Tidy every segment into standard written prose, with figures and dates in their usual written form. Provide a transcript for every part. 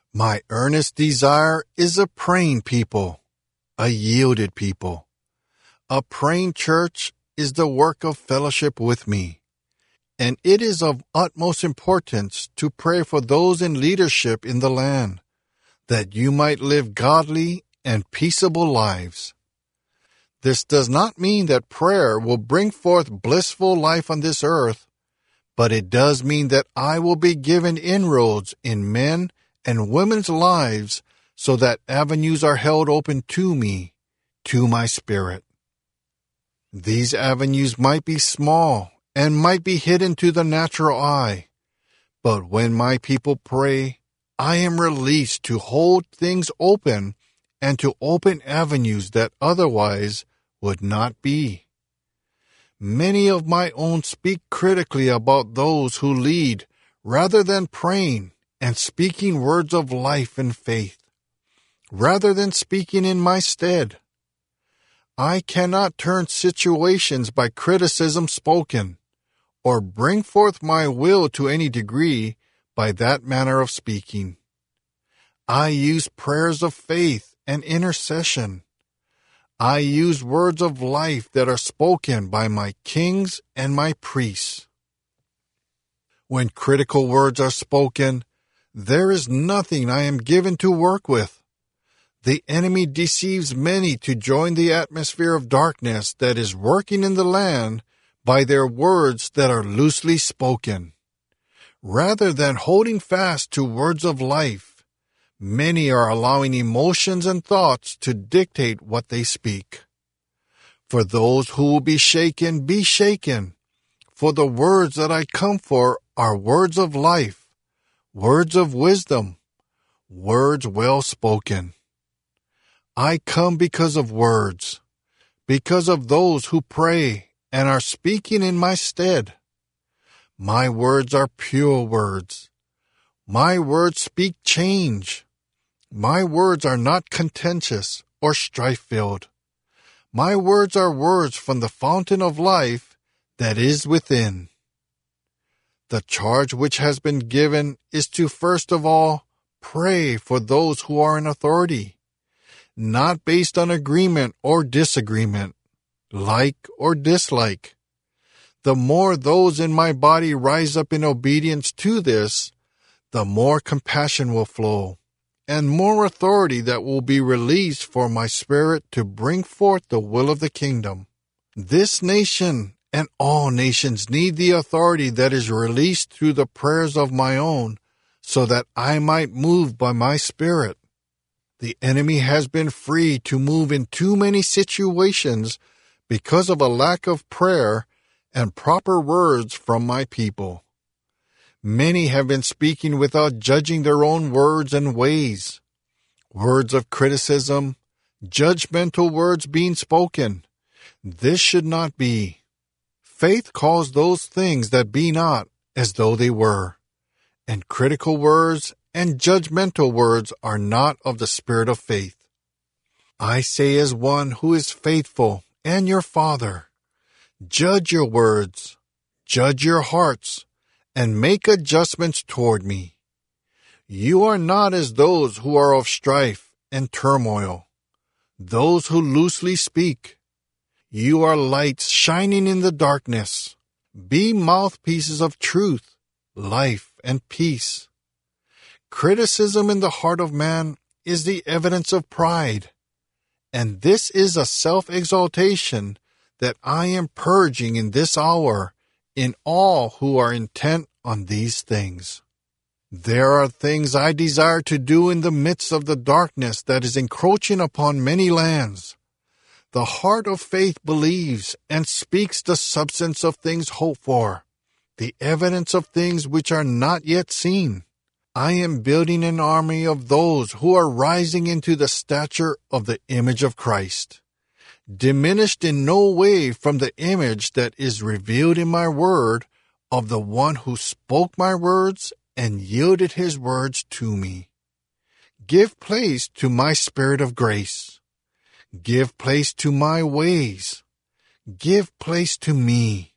My earnest desire is a praying people, a yielded people. A praying church is the work of fellowship with me, and it is of utmost importance to pray for those in leadership in the land, that you might live godly and peaceable lives. This does not mean that prayer will bring forth blissful life on this earth, but it does mean that I will be given inroads in men and women's lives so that avenues are held open to me, to my spirit. These avenues might be small and might be hidden to the natural eye, but when my people pray, I am released to hold things open and to open avenues that otherwise would not be. Many of my own speak critically about those who lead rather than praying and speaking words of life and faith, rather than speaking in my stead. I cannot turn situations by criticism spoken, or bring forth my will to any degree by that manner of speaking. I use prayers of faith and intercession. I use words of life that are spoken by my kings and my priests. When critical words are spoken, there is nothing I am given to work with. The enemy deceives many to join the atmosphere of darkness that is working in the land by their words that are loosely spoken. Rather than holding fast to words of life, many are allowing emotions and thoughts to dictate what they speak. For those who will be shaken, for the words that I come for are words of life, words of wisdom, words well spoken. I come because of words, because of those who pray and are speaking in my stead. My words are pure words. My words speak change. My words are not contentious or strife-filled. My words are words from the fountain of life that is within. The charge which has been given is to first of all pray for those who are in authority, not based on agreement or disagreement, like or dislike. The more those in my body rise up in obedience to this, the more compassion will flow, and more authority that will be released for my spirit to bring forth the will of the kingdom. This nation and all nations need the authority that is released through the prayers of my own, so that I might move by my spirit. The enemy has been free to move in too many situations because of a lack of prayer and proper words from my people. Many have been speaking without judging their own words and ways. Words of criticism, judgmental words being spoken. This should not be. Faith calls those things that be not as though they were, and critical words and judgmental words are not of the spirit of faith. I say as one who is faithful and your Father, judge your words, judge your hearts, and make adjustments toward me. You are not as those who are of strife and turmoil, those who loosely speak. You are lights shining in the darkness. Be mouthpieces of truth, life, and peace. Criticism in the heart of man is the evidence of pride, and this is a self-exaltation that I am purging in this hour in all who are intent on these things. There are things I desire to do in the midst of the darkness that is encroaching upon many lands. The heart of faith believes and speaks the substance of things hoped for, the evidence of things which are not yet seen. I am building an army of those who are rising into the stature of the image of Christ, diminished in no way from the image that is revealed in my word of the one who spoke my words and yielded his words to me. Give place to my spirit of grace. Give place to my ways. Give place to me.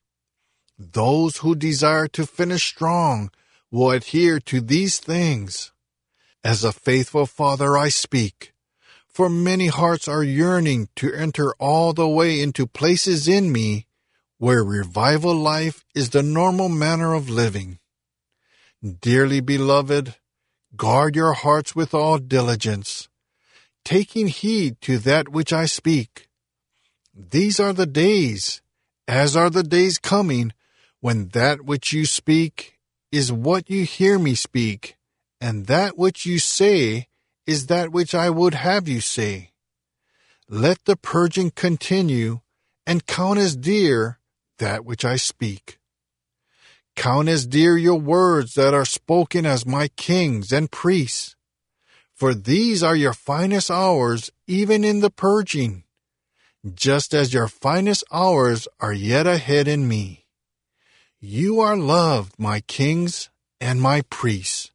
Those who desire to finish strong will adhere to these things. As a faithful father I speak, for many hearts are yearning to enter all the way into places in me where revival life is the normal manner of living. Dearly beloved, guard your hearts with all diligence, taking heed to that which I speak. These are the days, as are the days coming, when that which you speak is what you hear me speak, and that which you say is that which I would have you say. Let the purging continue, and count as dear that which I speak. Count as dear your words that are spoken as my kings and priests, for these are your finest hours even in the purging, just as your finest hours are yet ahead in me. You are loved, my kings and my priests.